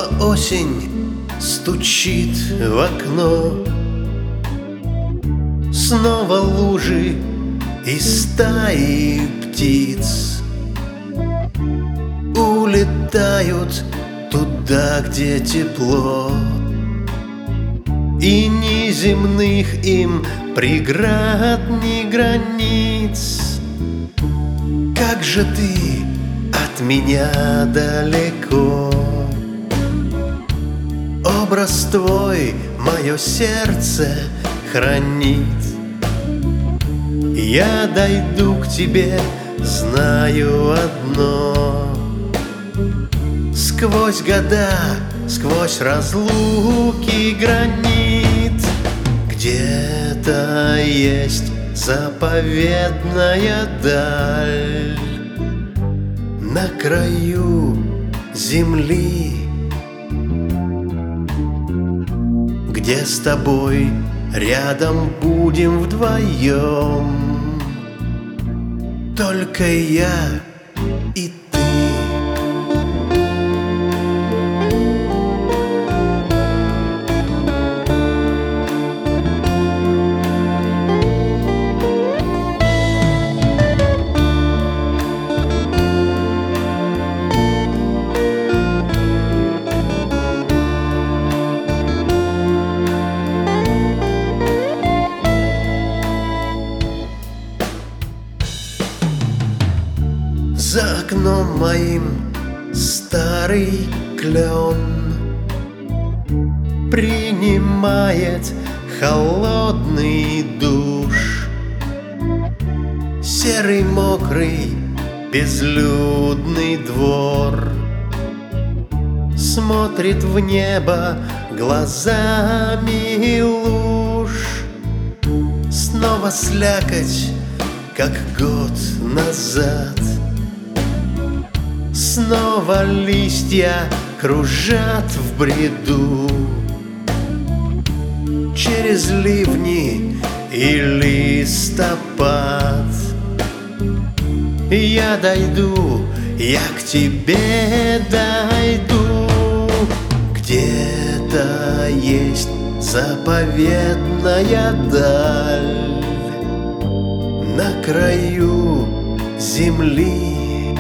Снова осень стучит в окно, снова лужи и стаи птиц улетают туда, где тепло, и ни земных им преград, ни границ. Как же ты от меня далеко, образ твой мое сердце хранит. Я дойду к тебе, знаю одно: сквозь года, сквозь разлуки гранит, где-то есть заповедная даль на краю земли, где с тобой рядом будем вдвоем, только я и ты. За окном моим старый клен принимает холодный душ. Серый, мокрый, безлюдный двор смотрит в небо глазами луж. Снова слякоть, как год назад, снова листья кружат в бреду. Через ливни и листопад я дойду, я к тебе дойду. Где-то есть заповедная даль на краю земли,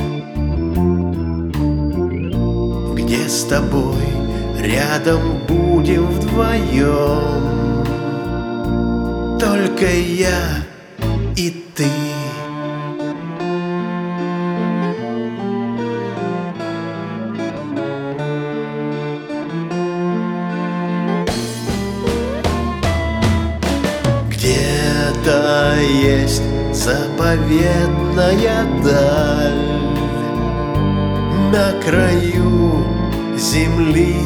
где с тобой рядом будем вдвоем, только я и ты. Где-то есть заповедная даль на краю земли,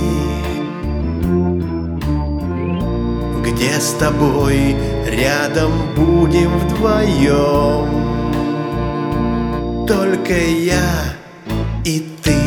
где с тобой рядом будем вдвоем, только я и ты.